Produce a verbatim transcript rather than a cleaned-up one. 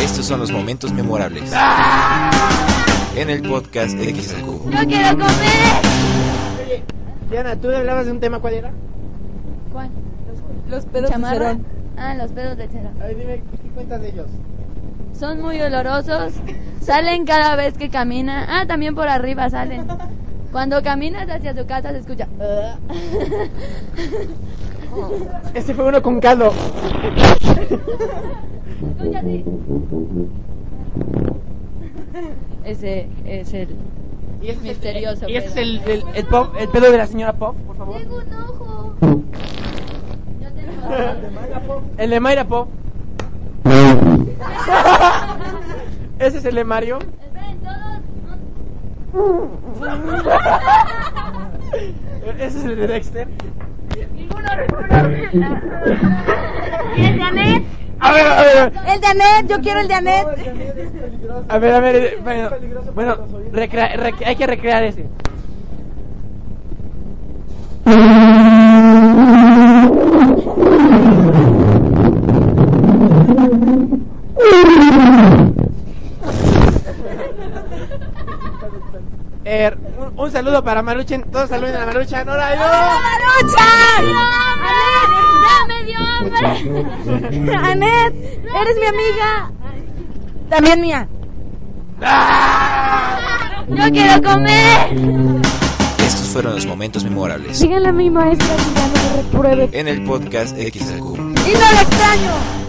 Estos son los momentos memorables en el podcast X al Cubo. ¡No quiero comer! Oye, Diana, tú hablabas de un tema, ¿cuál era? ¿Cuál? Los pedos de ¿Chamarra? Cerón. Ah, los pedos de Cerón. A ver, dime, ¿qué cuentas de ellos? Son muy olorosos. Salen cada vez que camina. Ah, también por arriba salen. Cuando caminas hacia tu casa se escucha. Ese fue uno con caldo. Escucha así. Ese es el Y ese misterioso. Es el, y ese es pedo. el, el, el, pop, el pedo de la señora Pop, por favor. Tengo un ojo. Yo tengo ojo. El de Mayra Pop. Ese es el de Mario. Esperen todos. Ese es el de Dexter. Ninguno, ninguno. ¿Y el de Anet? A ver, a ver. El de Anet, yo quiero el de Anet. A ver, a ver. Bueno, bueno recrea, rec, hay que recrear ese. Eh, un, un saludo para Maruchen. Todos saluden a Maruchen. ¡Hola, yo! ¡Ya me dio hambre! Anet, eres mi amiga. También mía. ¡Yo quiero comer! Estos fueron los momentos memorables Díganle a mi maestra que ya no me repruebe. en el podcast X al Cubo. Y no lo extraño.